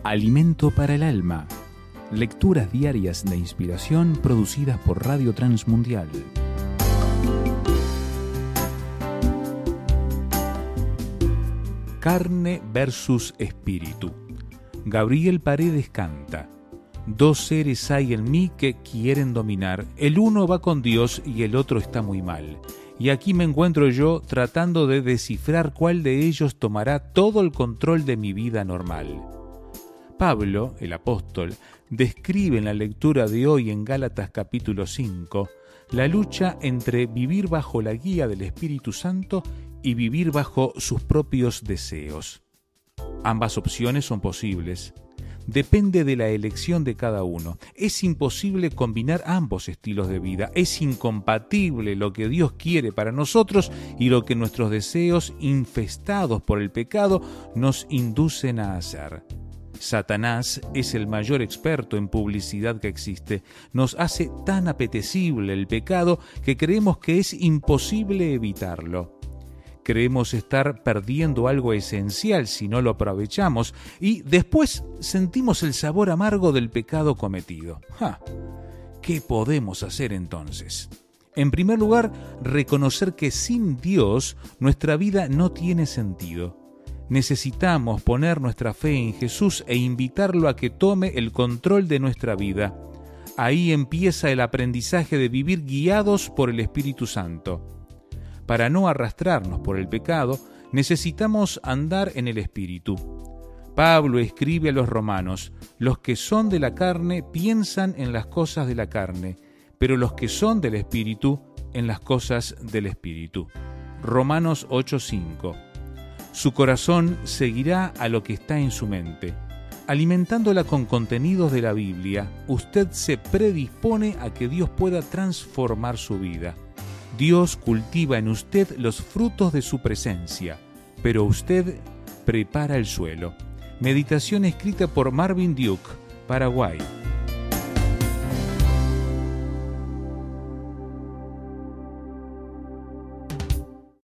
Alimento para el alma. Lecturas diarias de inspiración producidas por Radio Transmundial. Carne versus espíritu. Gabriel Paredes canta: dos seres hay en mí que quieren dominar. El uno va con Dios y el otro está muy mal. Y aquí me encuentro yo tratando de descifrar cuál de ellos tomará todo el control de mi vida normal. Pablo, el apóstol, describe en la lectura de hoy en Gálatas capítulo 5 la lucha entre vivir bajo la guía del Espíritu Santo y vivir bajo sus propios deseos. Ambas opciones son posibles. Depende de la elección de cada uno. Es imposible combinar ambos estilos de vida. Es incompatible lo que Dios quiere para nosotros y lo que nuestros deseos, infestados por el pecado, nos inducen a hacer. Satanás es el mayor experto en publicidad que existe. Nos hace tan apetecible el pecado que creemos que es imposible evitarlo. Creemos estar perdiendo algo esencial si no lo aprovechamos y después sentimos el sabor amargo del pecado cometido. ¿Qué podemos hacer entonces? En primer lugar, reconocer que sin Dios nuestra vida no tiene sentido. Necesitamos poner nuestra fe en Jesús e invitarlo a que tome el control de nuestra vida. Ahí empieza el aprendizaje de vivir guiados por el Espíritu Santo. Para no arrastrarnos por el pecado, necesitamos andar en el Espíritu. Pablo escribe a los romanos: los que son de la carne piensan en las cosas de la carne, pero los que son del Espíritu en las cosas del Espíritu. Romanos 8:5. Su corazón seguirá a lo que está en su mente. Alimentándola con contenidos de la Biblia, usted se predispone a que Dios pueda transformar su vida. Dios cultiva en usted los frutos de su presencia, pero usted prepara el suelo. Meditación escrita por Marvin Duke, Paraguay.